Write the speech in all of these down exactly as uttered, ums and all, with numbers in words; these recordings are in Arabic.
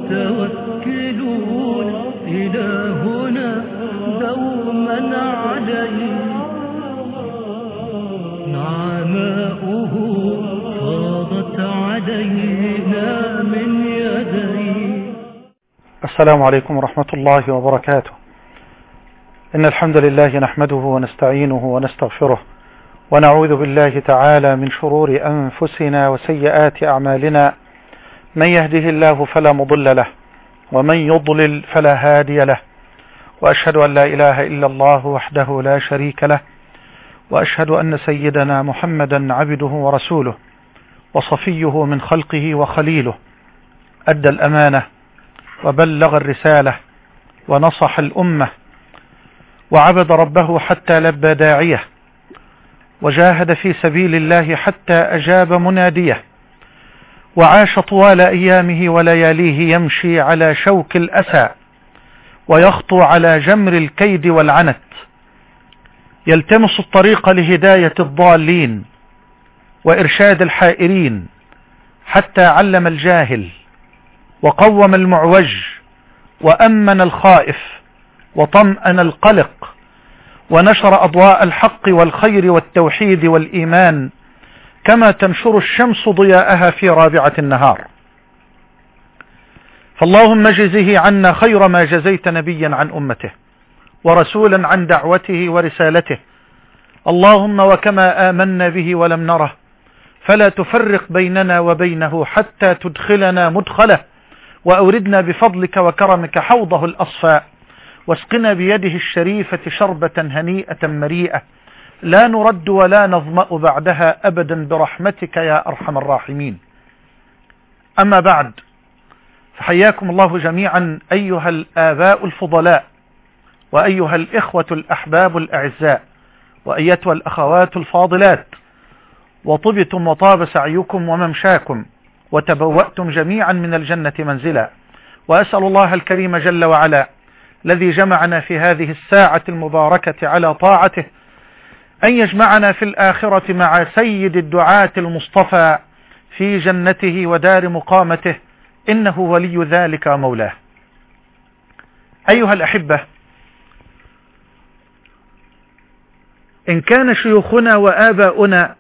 متوكلون إلهنا دوما عليه نعماؤه فاضت علينا من يديه. السلام عليكم ورحمة الله وبركاته. إن الحمد لله نحمده ونستعينه ونستغفره ونعوذ بالله تعالى من شرور أنفسنا وسيئات أعمالنا، من يهده الله فلا مضل له ومن يضلل فلا هادي له، وأشهد أن لا إله إلا الله وحده لا شريك له، وأشهد أن سيدنا محمدا عبده ورسوله وصفيه من خلقه وخليله، أدى الأمانة وبلغ الرسالة ونصح الأمة وعبد ربه حتى لبى داعيه، وجاهد في سبيل الله حتى أجاب مناديه، وعاش طوال أيامه ولياليه يمشي على شوك الأسى ويخطو على جمر الكيد والعنت، يلتمس الطريق لهداية الضالين وإرشاد الحائرين، حتى علم الجاهل وقوم المعوج وأمن الخائف وطمأن القلق، ونشر أضواء الحق والخير والتوحيد والإيمان كما تنشر الشمس ضياءها في رابعة النهار. فاللهم جزه عنا خير ما جزيت نبيا عن أمته ورسولا عن دعوته ورسالته، اللهم وكما آمنا به ولم نره فلا تفرق بيننا وبينه حتى تدخلنا مدخله، وأوردنا بفضلك وكرمك حوضه الأصفاء، واسقنا بيده الشريفة شربة هنيئة مريئة لا نرد ولا نظمأ بعدها أبدا برحمتك يا أرحم الراحمين. أما بعد، فحياكم الله جميعا أيها الآباء الفضلاء، وأيها الإخوة الأحباب الأعزاء، وأيتها الأخوات الفاضلات، وطبتم وطاب سعيكم وممشاكم، وتبوأتم جميعا من الجنة منزلا. وأسأل الله الكريم جل وعلا الذي جمعنا في هذه الساعة المباركة على طاعته أن يجمعنا في الآخرة مع سيد الدعاة المصطفى في جنته ودار مقامته، إنه ولي ذلك مولاه. أيها الأحبة، إن كان شيوخنا وآباؤنا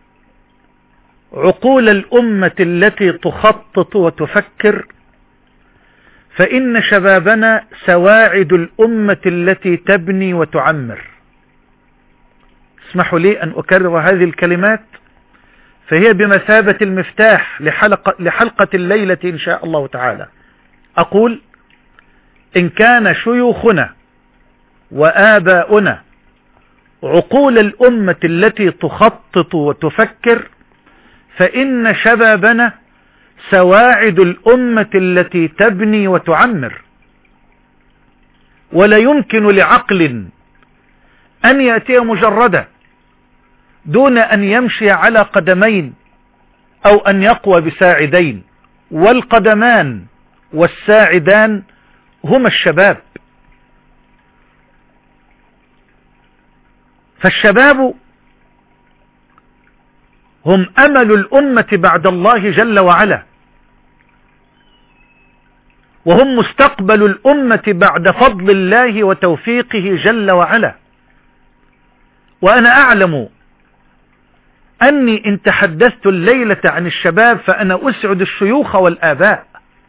عقول الأمة التي تخطط وتفكر، فإن شبابنا سواعد الأمة التي تبني وتعمر. اسمحوا لي أن أكرر هذه الكلمات، فهي بمثابة المفتاح لحلقة, لحلقة الليلة إن شاء الله تعالى. أقول: إن كان شيوخنا وآباؤنا عقول الأمة التي تخطط وتفكر، فإن شبابنا سواعد الأمة التي تبني وتعمر. ولا يمكن لعقل أن يأتي مجردا دون أن يمشي على قدمين أو أن يقوى بساعدين، والقدمان والساعدان هما الشباب. فالشباب هم أمل الأمة بعد الله جل وعلا، وهم مستقبل الأمة بعد فضل الله وتوفيقه جل وعلا. وأنا أعلم أني إن تحدثت الليلة عن الشباب فأنا أسعد الشيوخ والآباء،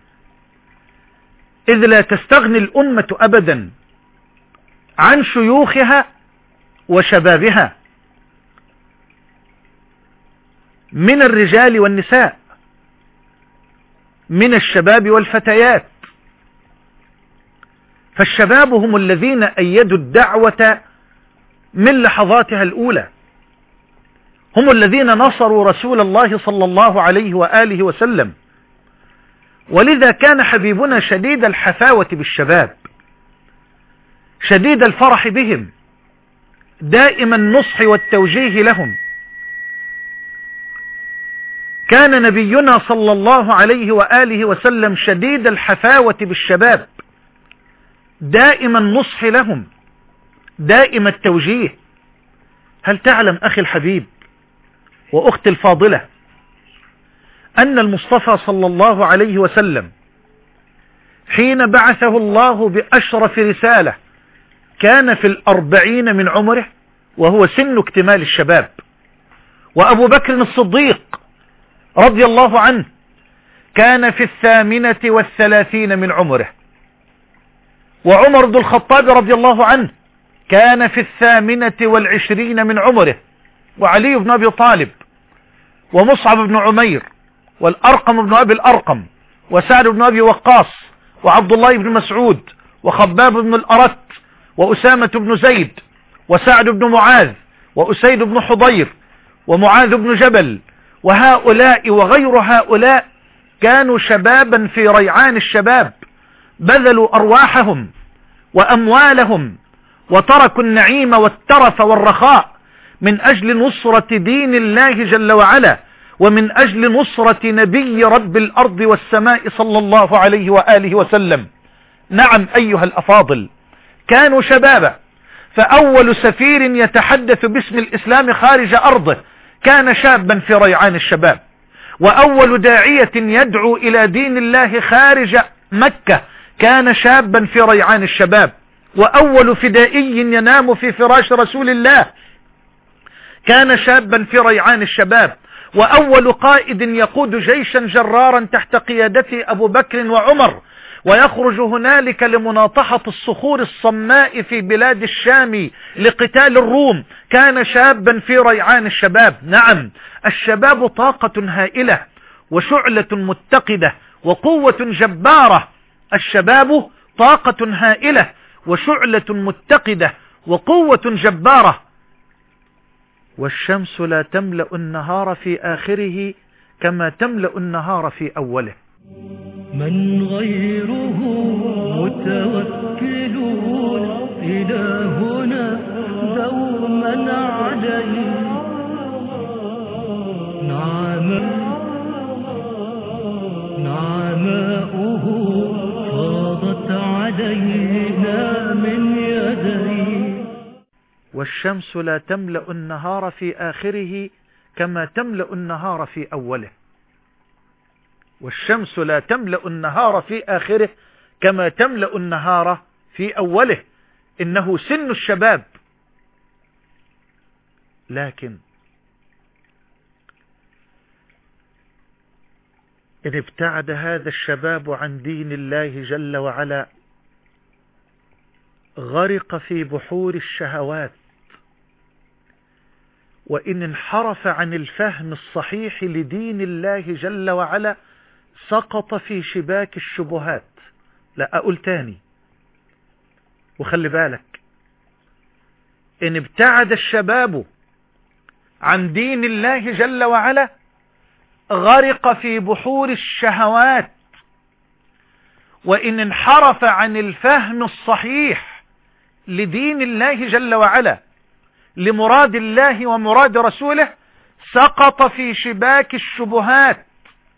إذ لا تستغني الأمة أبدا عن شيوخها وشبابها من الرجال والنساء، من الشباب والفتيات. فالشباب هم الذين أيدوا الدعوة من لحظاتها الأولى، هم الذين نصروا رسول الله صلى الله عليه وآله وسلم. ولذا كان حبيبنا شديد الحفاوة بالشباب، شديد الفرح بهم، دائم النصح والتوجيه لهم. كان نبينا صلى الله عليه وآله وسلم شديد الحفاوة بالشباب، دائم النصح لهم، دائم التوجيه. هل تعلم أخي الحبيب وأختي الفاضلة أن المصطفى صلى الله عليه وسلم حين بعثه الله بأشرف رسالة كان في الأربعين من عمره وهو سن اكتمال الشباب. وأبو بكر الصديق رضي الله عنه كان في الثامنة والثلاثين من عمره. وعمر بن الخطاب رضي الله عنه كان في الثامنة والعشرين من عمره. وعلي بن أبي طالب ومصعب بن عمير والأرقم بن أبي الأرقم وسعد بن أبي وقاص وعبد الله بن مسعود وخباب بن الأرت وأسامة بن زيد وسعد بن معاذ وأسيد بن حضير ومعاذ بن جبل، وهؤلاء وغير هؤلاء كانوا شبابا في ريعان الشباب، بذلوا أرواحهم وأموالهم وتركوا النعيم والترف والرخاء من أجل نصرة دين الله جل وعلا، ومن أجل نصرة نبي رب الأرض والسماء صلى الله عليه وآله وسلم. نعم أيها الأفاضل، كانوا شبابا، فأول سفير يتحدث باسم الإسلام خارج أرضه كان شابا في ريعان الشباب، وأول داعية يدعو إلى دين الله خارج مكة كان شابا في ريعان الشباب، وأول فدائي ينام في فراش رسول الله كان شابا في ريعان الشباب، وأول قائد يقود جيشا جرارا تحت قيادته أبو بكر وعمر ويخرج هنالك لمناطحة الصخور الصماء في بلاد الشام لقتال الروم كان شابا في ريعان الشباب. نعم، الشباب طاقة هائلة وشعلة متقدة وقوة جبارة. الشباب طاقة هائلة وشعلة متقدة وقوة جبارة. والشمس لا تملأ النهار في آخره كما تملأ النهار في أوله. من غيره متوكلون إلهنا دوما عليه. نعم نعماؤه فاضت علينا من يديه. والشمس لا تملأ النهار في آخره كما تملأ النهار في أوله. والشمس لا تملأ النهار في آخره كما تملأ النهار في أوله. إنه سن الشباب. لكن إن ابتعد هذا الشباب عن دين الله جل وعلا غرق في بحور الشهوات، وإن انحرف عن الفهم الصحيح لدين الله جل وعلا سقط في شباك الشبهات. لا أقول تاني وخلي بالك، إن ابتعد الشباب عن دين الله جل وعلا غرق في بحور الشهوات، وإن انحرف عن الفهم الصحيح لدين الله جل وعلا لمراد الله ومراد رسوله سقط في شباك الشبهات،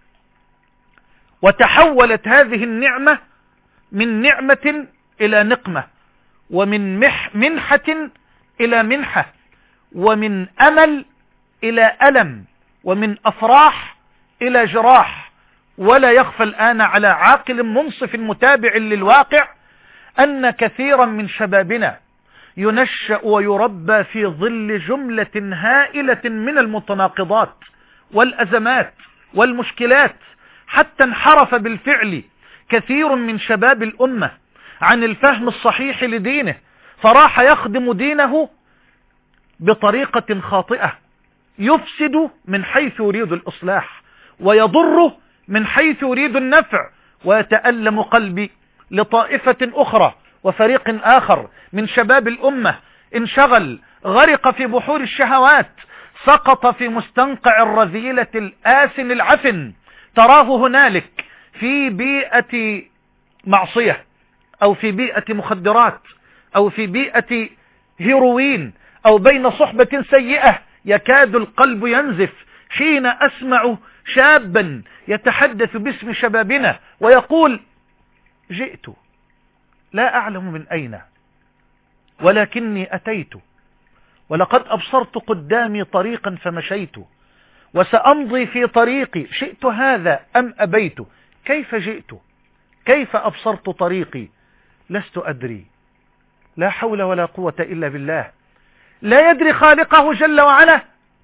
وتحولت هذه النعمة من نعمة إلى نقمة، ومن مح منحة إلى منحة، ومن أمل إلى ألم، ومن أفراح إلى جراح. ولا يخفى الآن على عاقل منصف متابع للواقع أن كثيرا من شبابنا ينشأ ويربى في ظل جملة هائلة من المتناقضات والأزمات والمشكلات، حتى انحرف بالفعل كثير من شباب الأمة عن الفهم الصحيح لدينه، فراح يخدم دينه بطريقة خاطئة يفسد من حيث يريد الإصلاح ويضره من حيث يريد النفع. ويتألم قلبي لطائفة أخرى وفريق آخر من شباب الأمة انشغل غرق في بحور الشهوات، سقط في مستنقع الرذيلة الآسن العفن. تراه هنالك في بيئة معصية أو في بيئة مخدرات أو في بيئة هيروين أو بين صحبة سيئة، يكاد القلب ينزف حين أسمع شابا يتحدث باسم شبابنا ويقول: جئت لا أعلم من أين، ولكني أتيت، ولقد أبصرت قدامي طريقا فمشيت، وسأمضي في طريقي، شئت هذا أم أبيت. كيف جئت؟ كيف أبصرت طريقي؟ لست أدري. لا حول ولا قوة إلا بالله. لا يدري خالقه جل وعلا،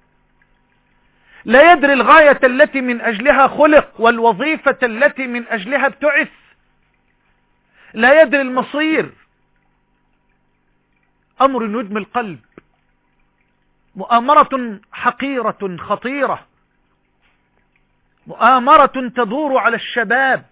لا يدري الغاية التي من أجلها خلق والوظيفة التي من أجلها ابتعث، لا يدري المصير. أمر يدمي القلب، مؤامرة حقيرة خطيرة، مؤامرة تدور على الشباب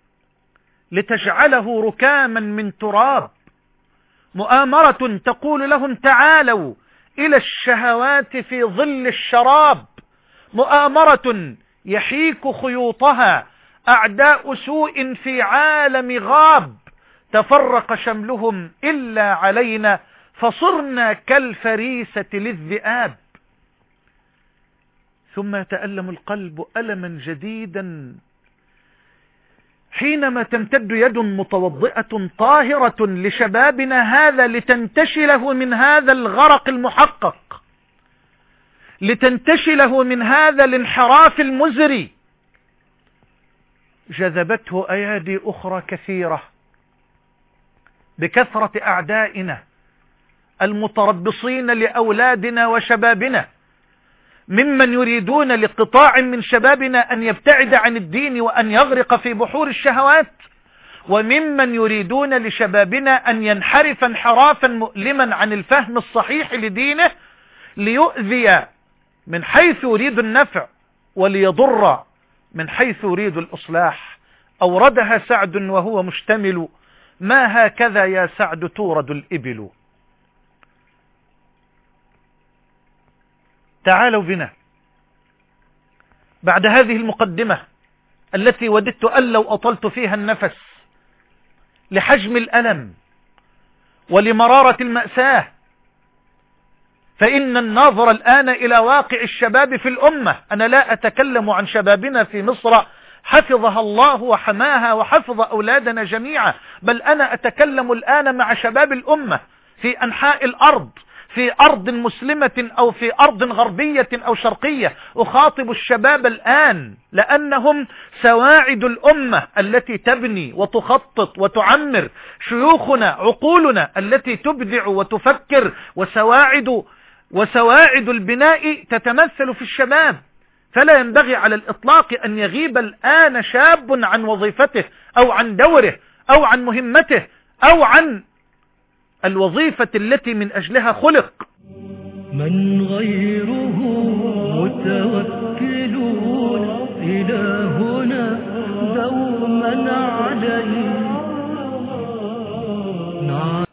لتجعله ركاما من تراب، مؤامرة تقول لهم تعالوا إلى الشهوات في ظل الشراب، مؤامرة يحيك خيوطها أعداء سوء في عالم غاب، تفرق شملهم إلا علينا فصرنا كالفريسة للذئاب. ثم يتألم القلب ألما جديدا حينما تمتد يد متوضئة طاهرة لشبابنا هذا لتنتشله من هذا الغرق المحقق، لتنتشله من هذا الانحراف المزري. جذبته أيادي أخرى كثيرة بكثرة أعدائنا المتربصين لأولادنا وشبابنا، ممن يريدون لقطاع من شبابنا أن يبتعد عن الدين وأن يغرق في بحور الشهوات، وممن يريدون لشبابنا أن ينحرف انحرافا مؤلما عن الفهم الصحيح لدينه ليؤذي من حيث يريد النفع وليضر من حيث يريد الإصلاح. أوردها سعد وهو مشتمل: ما هكذا يا سعد تورد الإبل. تعالوا بنا بعد هذه المقدمة التي وددت أن لو أطلت فيها النفس لحجم الألم ولمرارة المأساة، فإن الناظر الآن إلى واقع الشباب في الأمة. أنا لا أتكلم عن شبابنا في مصر حفظها الله وحماها وحفظ أولادنا جميعا، بل أنا أتكلم الآن مع شباب الأمة في أنحاء الأرض، في أرض مسلمة أو في أرض غربية أو شرقية. أخاطب الشباب الآن لأنهم سواعد الأمة التي تبني وتخطط وتعمر، شيوخنا عقولنا التي تبدع وتفكر، وسواعد وسواعد البناء تتمثل في الشباب. فلا ينبغي على الإطلاق أن يغيب الآن شاب عن وظيفته أو عن دوره أو عن مهمته أو عن الوظيفة التي من أجلها خلق. من غيره متوكلون إلهنا دوما عليه